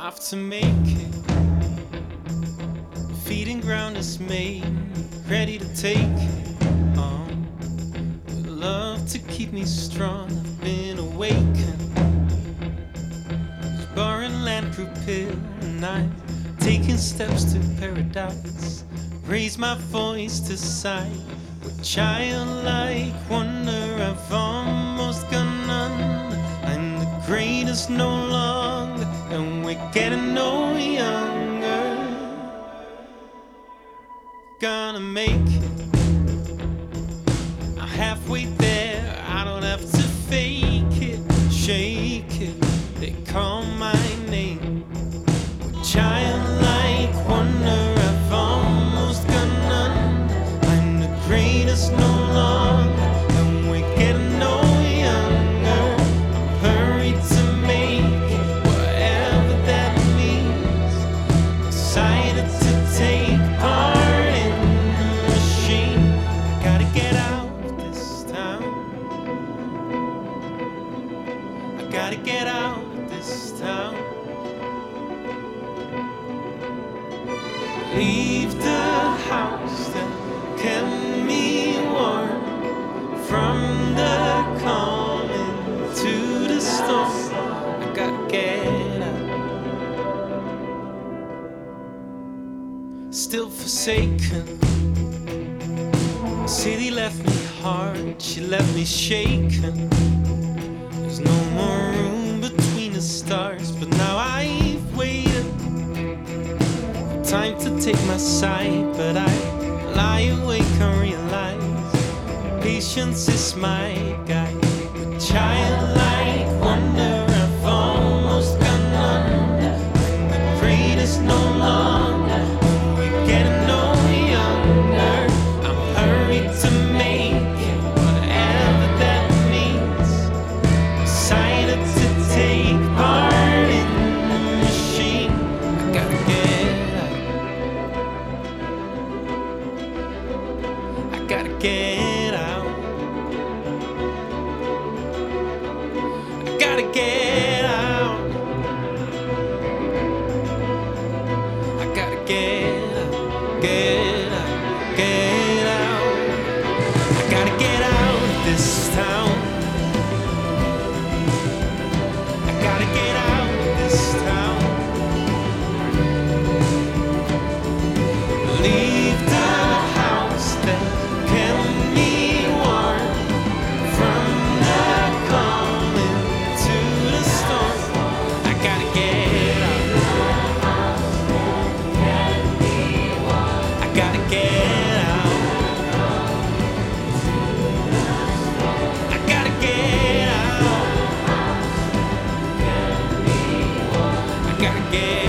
off to make it. Feeding ground is made, ready to take it on. With love to keep me strong, I've been awakened. This barren land grew pale, and I'm taking steps to paradise. Raise my voice to sight with childlike wonder. I've almost gone under. I'm the greatest no longer, and we're getting no younger. Gonna make it. I'm halfway there. I don't have to fake it, shake it. They call my name with childlike wonder. I've almost gone under. I'm the greatest no longer, and we're getting no younger. I'm hurried to make it, whatever that means. Decided to take part in the machine. I gotta get out of this town. I gotta get out of this town. Leave the house that kept me warm from the calm into the storm. I gotta get out. Still forsaken. The city left me hard, she left me shaken. There's no more room between the stars, but now I've waited. Time to take my side, but I lie awake and realize patience is my guide. With childlike wonder, I've almost gone under. I'm the greatest no longer, we're getting no younger. I'm hurried to make it, whatever that means. Decided to take part in the machine. I gotta get out. I gotta get out. I gotta get out. I gotta get out, get out, get out. I gotta get out of this town. I gotta get out of this town. Leave the house that kept me warm from the calm into the storm. I gotta get out. I gotta get out. I gotta get out. I gotta get